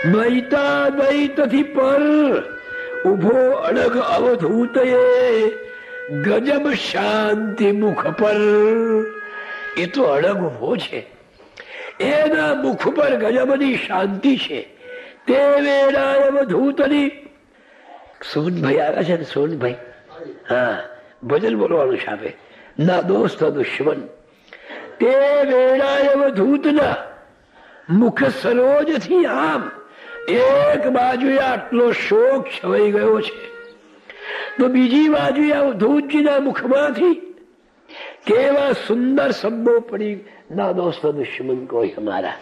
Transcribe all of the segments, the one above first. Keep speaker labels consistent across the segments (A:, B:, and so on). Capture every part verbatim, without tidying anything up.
A: દ્વૈતાદ્વૈતથી પર ઉભો અડગ અવધૂતએ ગજબ શાંતિ મુખ પર. એ તો અડગ ઉભો છે, એના મુખ પર ગજબની શાંતિ છે. તે વેળાએ અવધૂતની. સોનભાઈ આવ્યા છે ને, સોનભાઈ, હા, ભજન બોલવાનું છે આપે. ના દોસ્ત દુશ્મન. તે વેળાએ અવધૂતના મુખ સરોજ થી આમ એક બાજુ આટલો શોક છવાઈ ગયો છે, તો બીજી બાજુ અવધૂતજીના મુખમાંથી કેવા સુંદર શબ્દો પડી. ના દોસ્ત દુશ્મન કોઈ હમારા.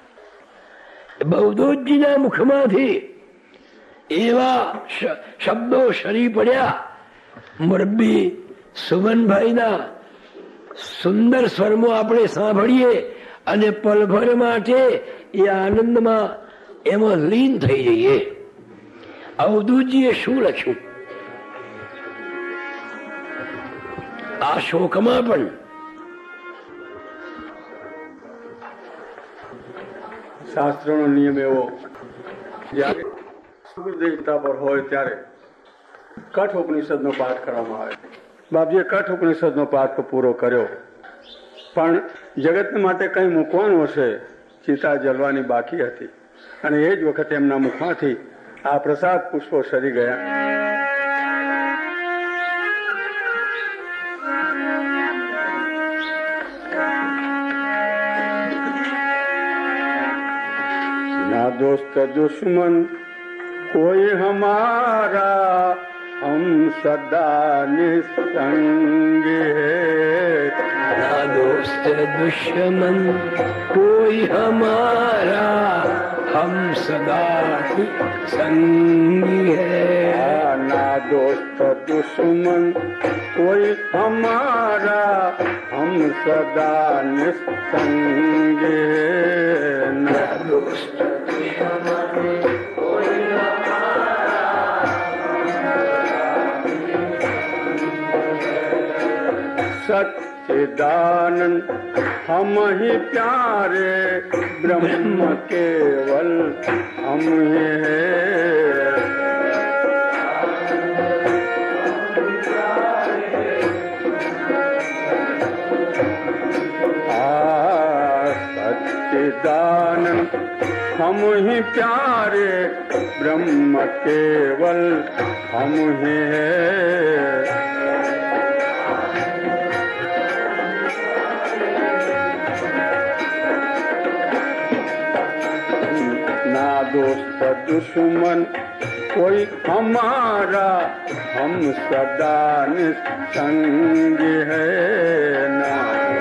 A: અવધૂતજીના મુખમાંથી એવા શબ્દો શરી પડ્યા. મુરબ્બી સુમનભાઈના સુંદર સ્વરમાં આપણે સાંભળીએ અને પલભર માટે એ આનંદમાં એમાં લીન થઈ જઈએ. અવધૂતજીએ શું લખ્યું? આ શોકમાં પણ
B: શાસ્ત્રનો નિયમ એવો, જયારે દેવતા પર હોય ત્યારે કઠ ઉપનિષદનો પાઠ કરવામાં આવે. બાપજીએ કઠ ઉપનિષદનો પાઠ તો પૂરો કર્યો, પણ જગત માટે કંઈ મૂકવાનું હશે, ચિતા જલવાની બાકી હતી, અને એ જ વખતે એમના મુખમાંથી આ પ્રસાદ પુષ્પો સરી ગયા. ना दोस्त दुश्मन कोई हमारा, हम सदा निसंग है.
A: ना दोस्त दुश्मन कोई हमारा, हम सदा संग है.
B: ना दोस्त दुश्मन कोई हमारा, हम सदा निसंग है.
A: ना दोस्त
B: सच्चिदानंद हम ही प्यारे, ब्रह्म केवल हम ही हैं. सच्चिदानंद हम ही प्यारे, ब्रह्म केवल हम ही हैं. ना दोस्त दुश्मन कोई हमारा, हम सदा निसंग है. ना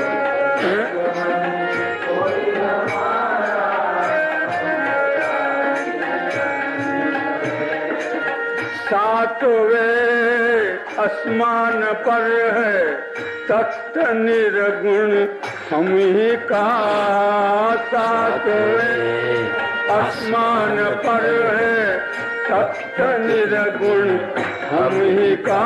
B: सातवें आसमान पर है तख्त निर्गुण हम ही का. सातवें आसमान पर है तख्त निर्गुण हम ही का.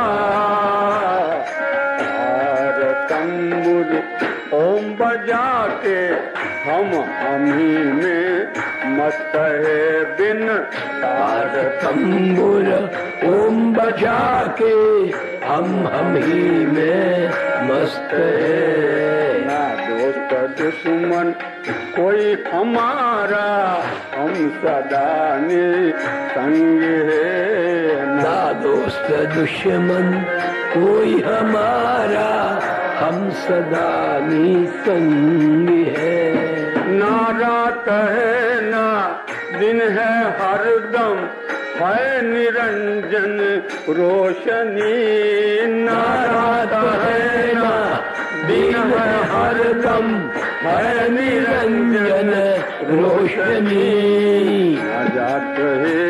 B: तंबुर ओम बजा के हम हम ही में मस्त है बिन.
A: तार तंबुर ओम बजा के हम हम ही में मस्त है.
B: ना दोस्त दुश्मन कोई हमारा, हम सदा निसंग है.
A: ना दोस्त दुश्मन कोई हमारा, हम सदा निसंग है.
B: ना रात है ना दिन है, हरदम है निरंजन रोशनी.
A: ना रात है ना दिन है, हरदम है निरंजन रोशनी.
B: ना जात है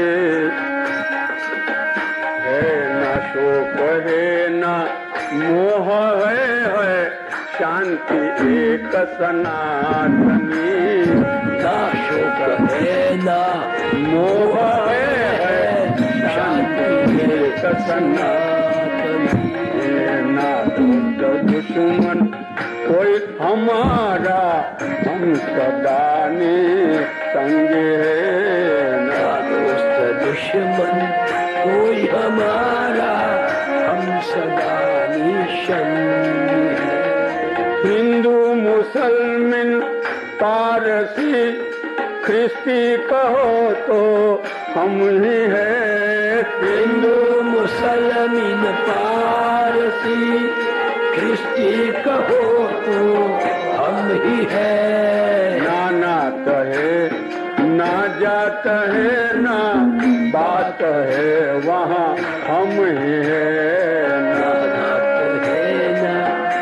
B: है ना शोक है ना मोह है, है शांति एक सनातनी.
A: ना शोक है ना मोह है, शांति एक सनातनी.
B: ना दोस्त दुश्मन कोई हमारा, हम सदा निसंग है. ना
A: दुश्मन कोई हमारा हम सदा निसंग है।
B: हिंदू मुसलमान पारसी ख्रिस्ती कहो तो हम ही है।
A: हिंदू मुसलमान पारसी ख्रिस्ती कहो तो हम ही है।
B: ना नात है ना जात है ना बात है वहाँ हम ही है।
A: ना नात है ना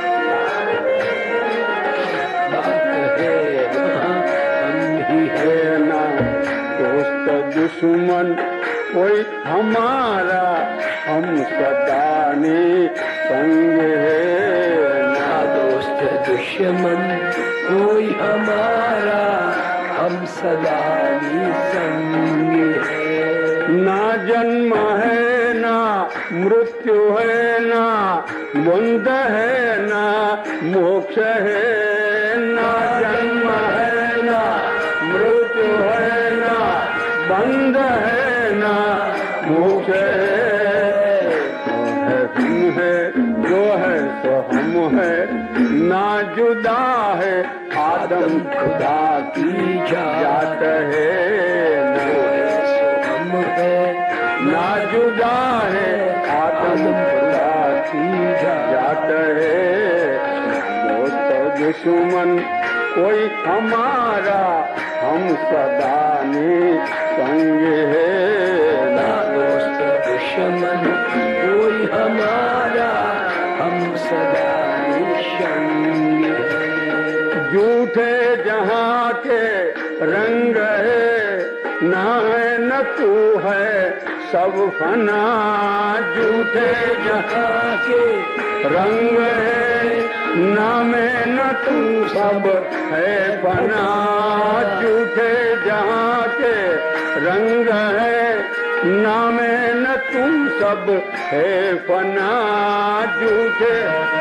A: बात है वहाँ हम ही है।
B: ना दोस्त दुश्मन कोई हमारा हम सदा निसंग है।
A: ना दोस्त दुश्मन कोई हमारा हम सदा निसंग है।
B: ना जन्म है ना मृत्यु है ना बंध है ना मोक्ष है। ना जन्म है ना मृत्यु है ना बंध है ना मोक्ष है। हम है जो है तो हम है ना जुदा है आदम खुदा की जात है।
A: हम है
B: ना जुदा है आदम खुदा की जात है। दोस्त दुश्मन कोई हमारा हम सदा निसंग है।
A: ना दोस्त दुश्मन कोई हमारा हम सदा निसंग है।
B: झूठे जहाँ के रंग है ना है न तू है सब फना। झूठे जहाँ के रंग है ना मैं न तू सब है फना। झूठे जहाँ के रंग है ना मैं न तू सब है फना। झूठे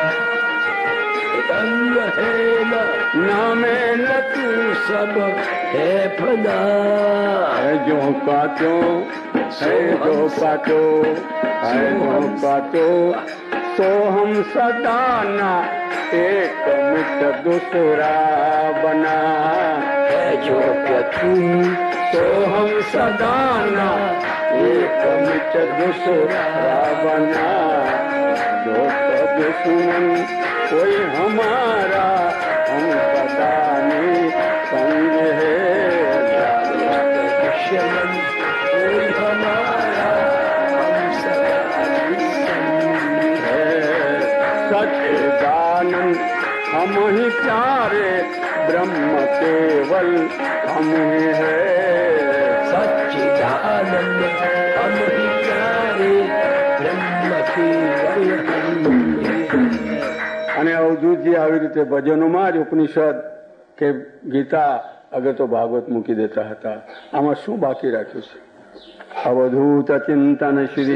A: रंग है ना
B: ना मैं न
A: तू सब है फना।
B: है जो का तो है जो का तो है जो का तो सो हम सदा ना एक मिट दूसरा बना।
A: है जो क्या तू
B: तो हम सदा ना एक मिट दूसरा बना। दोस्त दुश्मन कोई हमारा हम सदा निसंग है।
A: दुश्मन कोई हमारा हम सदा निसंग
B: है। सच्चिदानंद हम ही प्यारे ब्रह्म केवल हम ही है।
A: सच्चिदानंद हम ही प्यारे ब्रह्म केवल हम ही है।
B: અને અવધૂતજી આવી રીતે ભજનોમાં જ ઉપનિષદ કે ગીતા અગર તો ભાગવત મૂકી દેતા હતા. આમાં શું બાકી રાખ્યું છે? અવધૂત ચિંતન શ્રી.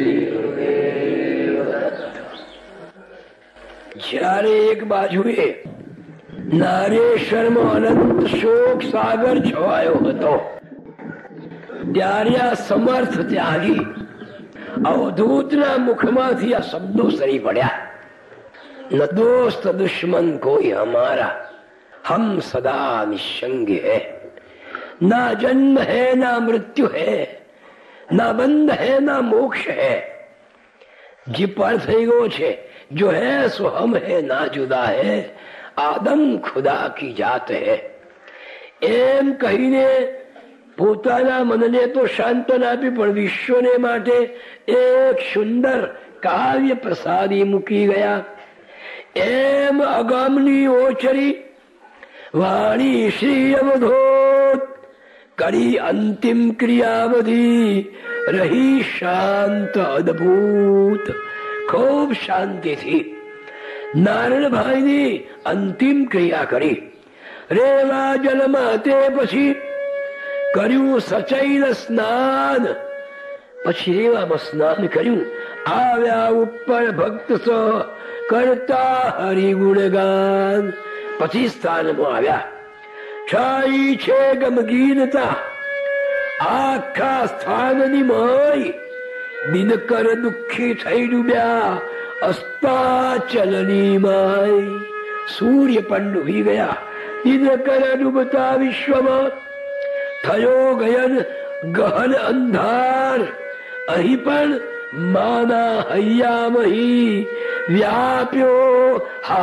A: જ્યારે એક બાજુએ નારેશ્વરમાં અનંત શોક સાગર છવાયો હતો ત્યારે આ સમર્થ ત્યાગી અવધૂતના મુખમાંથી આ શબ્દો સરી પડ્યા. न दोस्त दुश्मन कोई हमारा हम सदा निसंग है. ना जन्म है ना मृत्यु है ना बंध है ना मोक्ष है. जी पर થઈ ગયો છે जो है सो हम है ना जुदा है आदम खुदा की जात है. એમ કહીને પોતાના મનને તો શાંતના આપી પણ વિશ્વને માટે એક સુંદર કાવ્ય પ્રસાદી મૂકી ગયા. એમ અગામની ઓચરી વાણી શ્રી અવધૂત કરી અંતિમ ક્રિયાવધિ રહી શાંત અદભુત. ખૂબ શાંતિથી નારણભાઈની અંતિમ ક્રિયા કરી. રેવા જલમાં તે પછી કર્યું સચૈલ સ્નાન. પછી રેવામાં સ્નાન કર્યું. આવ્યા ઉપર ભક્ત સો કરતા હરિ ગુણગાન. પછી સ્થાનમાં આવ્યા. છાઈ છે ગમગીનતા આ આખા સ્થાનની માય દિનકર દુઃખી થઈ ડૂબ્યા અસ્તાચલની માય. સૂર્ય પણ ડૂબી ગયા. દિનકર ડૂબતા વિશ્વમાં થયો ગયન ગહન અંધાર. અહીં પણ માના હૈયામહી વ્યાપ્યો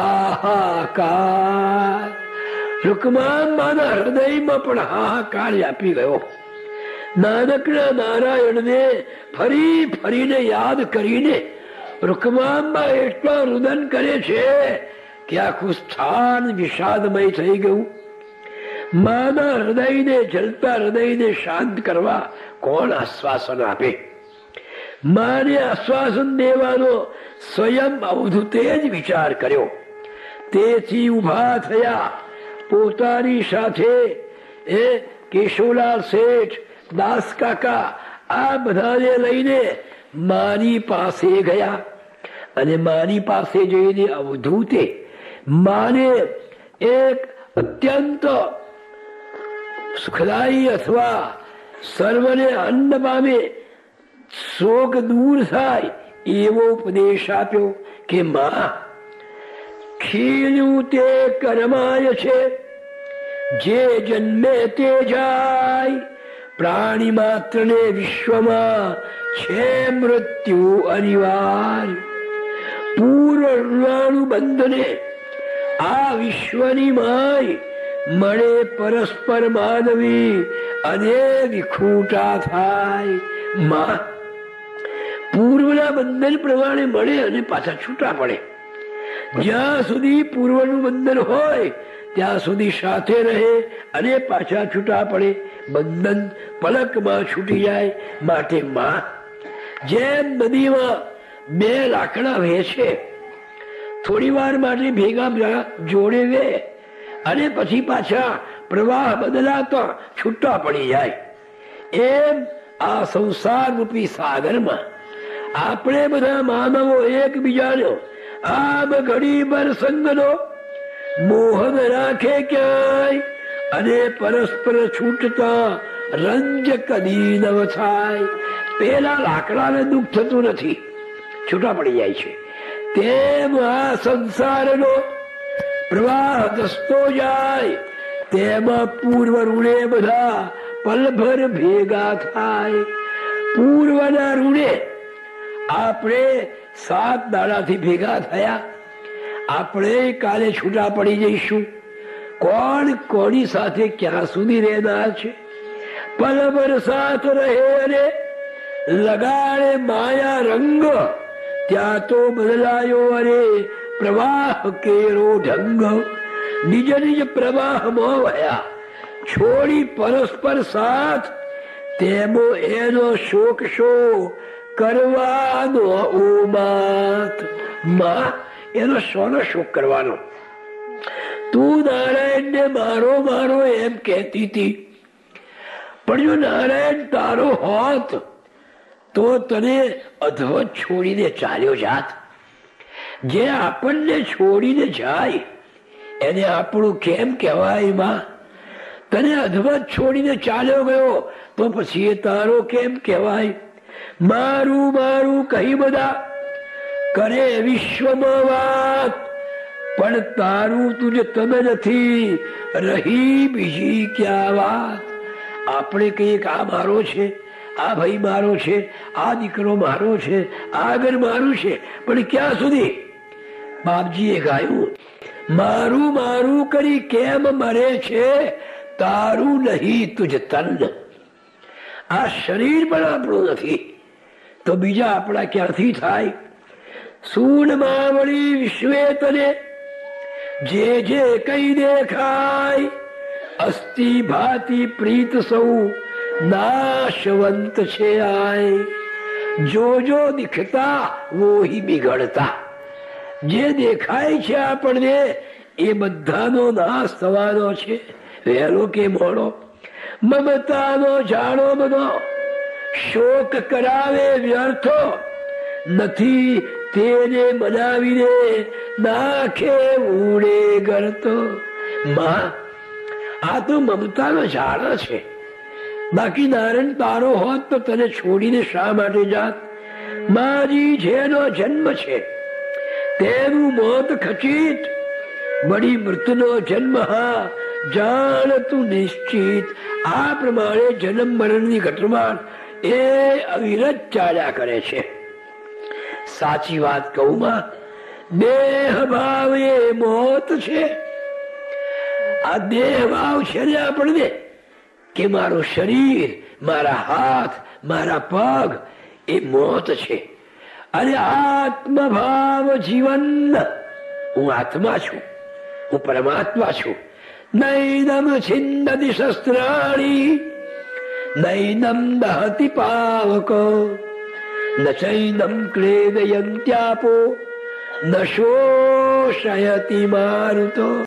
A: હાહાકાર. રૂકમાબાના હૃદયમાં પણ હાહાકાર વ્યાપી ગયો. નાનકડા નારાયણને ફરી ફરીને યાદ કરીને રૂકમાબા એટલા રુદન કરે છે કે આખું સ્થાન વિષાદમય થઈ ગયું. માના હૃદયને જલતા હૃદયને શાંત કરવા કોણ આશ્વાસન આપે? માને આશ્વાસન દેવાનો સ્વયં અવધૂતે જ વિચાર કર્યો. તેથી ઉભા થયા. પોતાની સાથે એ કેશવલાલ શેઠ, દાસ કાકા આ બધાને લઈને મારી પાસે ગયા. અને મારી પાસે જઈને અવધૂતે માને એક અત્યંત સુખદાયી અથવા સર્વને આનંદ પામે, શોક દૂર થાય એવો ઉપદેશ આપ્યો કે માં, ખીલ્યું તે કર્માય છે, જે જન્મે તે જાય. પ્રાણી માત્રને વિશ્વમાં છે મૃત્યુ અનિવાર્ય. પૂર્વ ઋણાનું બંધને આ વિશ્વની માય મળે પરસ્પર માનવી અને વિખૂટા થાય. માં, પૂર્વના બંધન પ્રમાણે મળે અને પાછા છૂટા પડે. જ્યાં સુધી પૂર્વનું બંધન હોય ત્યાં સુધી સાથે રહે અને પાછા છૂટા પડે. બંધન પલકમાં છૂટી જાય. માટે માં, જેમ નદીમાં બે લાકડા વહેશે, થોડી વાર માટે ભેગા જોડે વે અને પછી પાછા પ્રવાહ બદલાતા છૂટા પડી જાય, એમ આ સંસાર રૂપી સાગરમાં આપણે બધા માનવો એકબીજાનો આમ ઘડી ભર સંગનો મોહન રાખે ક્યાંય અને પરસ્પર છૂટતા રંજ કદી નવ થાય. પેલા લાકડાને દુઃખ થતું નથી, છૂટા પડી જાય છે. તેમ આ સંસારનો પ્રવાહ દસતો જાય, તેમાં પૂર્વ ઋણે બધા પલભર ભેગા થાય. પૂર્વના ઋણે આપણે સાત દાડાથી ભેગા થયા. આપણે કાલે છૂટા પડી જઈશું. કોણ કોની સાથે ક્યાં સુધી રહેનાર છે? પલભર સાથ રહે અને લગાડે માયા રંગ, ત્યાં તો બદલાયો અરે પ્રવાહ કેરો ઢંગ. નિજ નિજ પ્રવાહમાં વયા છોડી પરસ્પર સાથ, તેમાં એનો શોક શો કરવાનો ઓ માત. માં, એનો શોનો શોક કરવાનો? તું નારાયણ ને મારો મારો એમ કહેતી હતી, પણ જો નારાયણ તારો હોત તો તને અધવત છોડીને ચાલ્યો જાત. જે આપણને છોડીને જાય એને આપણું કેમ કહેવાય? માં, તને અધવત છોડીને ચાલ્યો ગયો તો પછી એ તારો કેમ કહેવાય? મારું મારું કહી બધા કરે વિશ્વમાં વાત, પણ તારું તુજ તન નથી રહી બીજી ક્યાં વાત. આપણે કહીએ કે આ મારો છે, આ ભાઈ મારો છે, આ દીકરો મારો છે, આ ઘર મારું છે, પણ ક્યાં સુધી? બાપજીએ ગાયું, મારું મારું કરી કેમ મરે છે, તારું નહીં તુજ તન. આ શરીર પણ આપણું નથી તો બીજા આપણા ક્યાંથી થાય? સૂન માવળી વિશ્વે તને જે જે કઈ દેખાય, અસ્થિ ભાતિ પ્રીત સૌ નાશવંત છે આય. જો જો દિખતા વો હી બિગડતા. જે દેખાય છે આપણને એ બધાનો નાશ થવાનો છે, વહેલો કે મોડો. મમતાનો જાણો બધો શોક કરાવે વ્યર્થો, નથી તેને મનાવીને નાખે ઉડે ગરતો. માં, આ તો મમતાનો ઝાડ છે. બાકી નારાયણ તારો હોત તો તને છોડીને શા માટે જાત? મારી જેનો જન્મ છે તેનું મોત ખચિત, બડી મૃત્યુનો જન્મ હા જાણ તું નિશ્ચિત. આ પ્રમાણે જન્મ મરણની ઘટમાં એ અવિરત ચાલ્યા કરે છે. સાચી વાત કહું માં, દેહ ભાવ એ મોત છે. આ દેહ ભાવ છે ને આપણને કે મારું શરીર, મારા હાથ, મારા પગ એ મોત છે. અને આત્મભાવ જીવન, હું આત્મા છું, હું પરમાત્મા છું. નૈનમ છિન્દતિ શસ્ત્રાણી, નૈનમ દહતિ પાવક, ન ચૈનમ ક્લેદયંત્યાપો, ન શોષયતિ મારુતો.